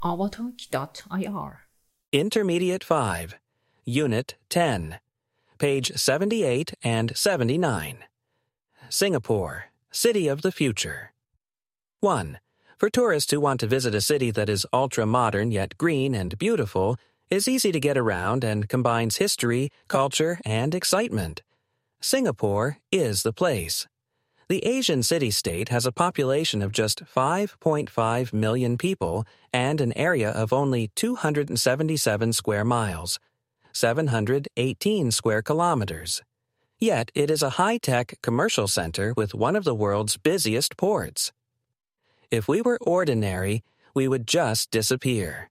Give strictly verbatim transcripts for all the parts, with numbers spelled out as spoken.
Avatalk dot I R. Intermediate five, Unit ten, page seventy-eight and seventy-nine. Singapore, City of the Future. one. For tourists who want to visit a city that is ultra-modern yet green and beautiful, is easy to get around and combines history, culture, and excitement. Singapore is the place. The Asian city-state has a population of just five point five million people and an area of only two hundred seventy-seven square miles, seven hundred eighteen square kilometers. Yet it is a high-tech commercial center with one of the world's busiest ports. If we were ordinary, we would just disappear.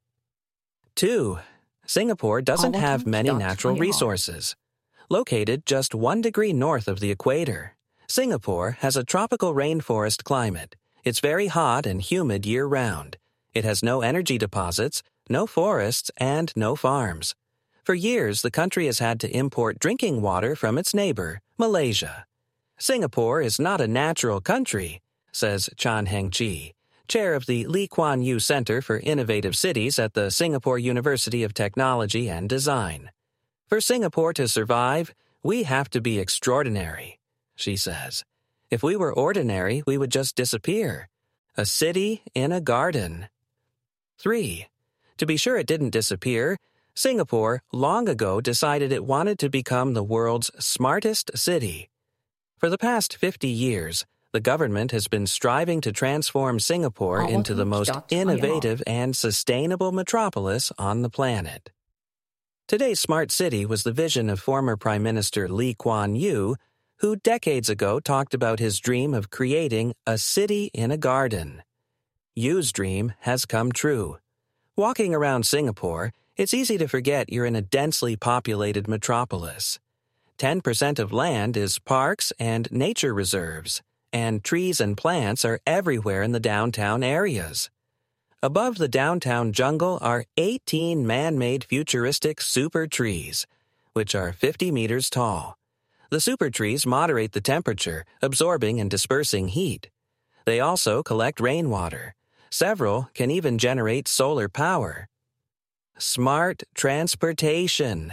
two. Singapore doesn't have many natural resources. Located just one degree north of the equator, Singapore has a tropical rainforest climate. It's very hot and humid year-round. It has no energy deposits, no forests, and no farms. For years, the country has had to import drinking water from its neighbor, Malaysia. Singapore is not a natural country, says Chan Heng Chi, chair of the Lee Kuan Yew Center for Innovative Cities at the Singapore University of Technology and Design. For Singapore to survive, we have to be extraordinary, she says. If we were ordinary, we would just disappear. A city in a garden. three. To be sure it didn't disappear, Singapore long ago decided it wanted to become the world's smartest city. For the past fifty years, the government has been striving to transform Singapore into the most innovative and sustainable metropolis on the planet. Today's smart city was the vision of former Prime Minister Lee Kuan Yew, who decades ago talked about his dream of creating a city in a garden. Yew's dream has come true. Walking around Singapore, it's easy to forget you're in a densely populated metropolis. ten percent of land is parks and nature reserves, and trees and plants are everywhere in the downtown areas. Above the downtown jungle are eighteen man-made futuristic super trees, which are fifty meters tall. The super trees moderate the temperature, absorbing and dispersing heat. They also collect rainwater. Several can even generate solar power. Smart transportation.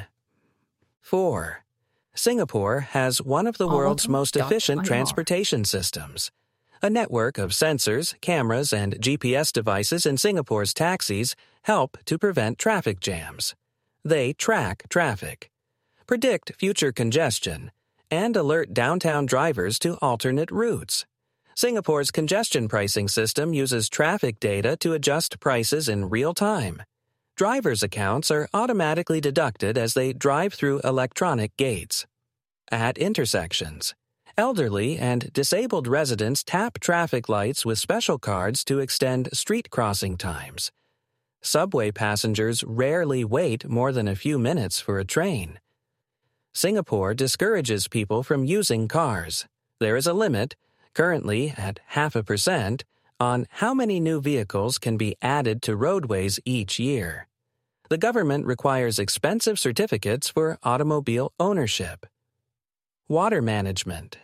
four. Singapore has one of the world's most efficient transportation systems. A network of sensors, cameras, and G P S devices in Singapore's taxis help to prevent traffic jams. They track traffic, predict future congestion, and alert downtown drivers to alternate routes. Singapore's congestion pricing system uses traffic data to adjust prices in real time. Drivers' accounts are automatically deducted as they drive through electronic gates. At intersections, elderly and disabled residents tap traffic lights with special cards to extend street crossing times. Subway passengers rarely wait more than a few minutes for a train. Singapore discourages people from using cars. There is a limit, currently at half a percent, on how many new vehicles can be added to roadways each year. The government requires expensive certificates for automobile ownership. Water management.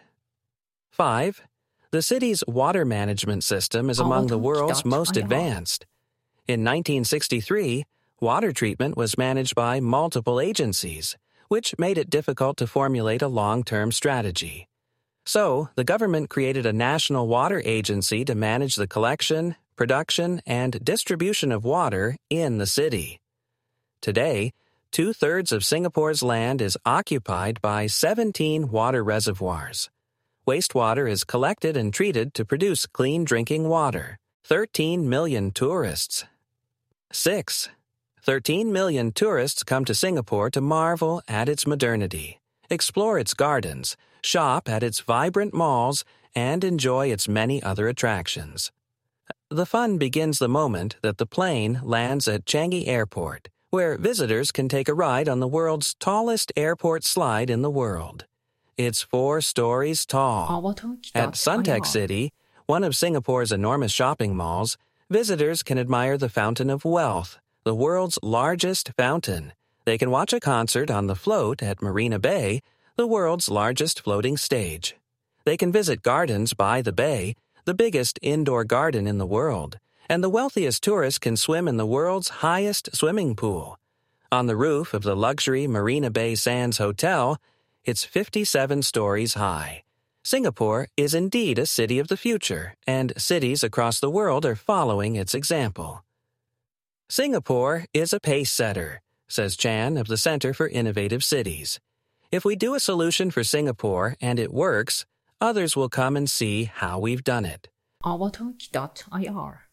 five. The city's water management system is among the world's most advanced. In nineteen sixty-three, water treatment was managed by multiple agencies, which made it difficult to formulate a long-term strategy. So, the government created a national water agency to manage the collection, production, and distribution of water in the city. Today, two-thirds of Singapore's land is occupied by seventeen water reservoirs. Wastewater is collected and treated to produce clean drinking water. thirteen million tourists. six. thirteen million tourists come to Singapore to marvel at its modernity, explore its gardens, shop at its vibrant malls, and enjoy its many other attractions. The fun begins the moment that the plane lands at Changi Airport, where visitors can take a ride on the world's tallest airport slide in the world. It's four stories tall. At Suntec City, one of Singapore's enormous shopping malls, visitors can admire the Fountain of Wealth, the world's largest fountain. They can watch a concert on the float at Marina Bay, the world's largest floating stage. They can visit Gardens by the Bay, the biggest indoor garden in the world, And the wealthiest tourists can swim in the world's highest swimming pool. On the roof of the luxury Marina Bay Sands Hotel, it's fifty-seven stories high. Singapore is indeed a city of the future, and cities across the world are following its example. Singapore is a pace setter, says Chan of the Center for Innovative Cities. If we do a solution for Singapore and it works, others will come and see how we've done it. Avatalk dot I R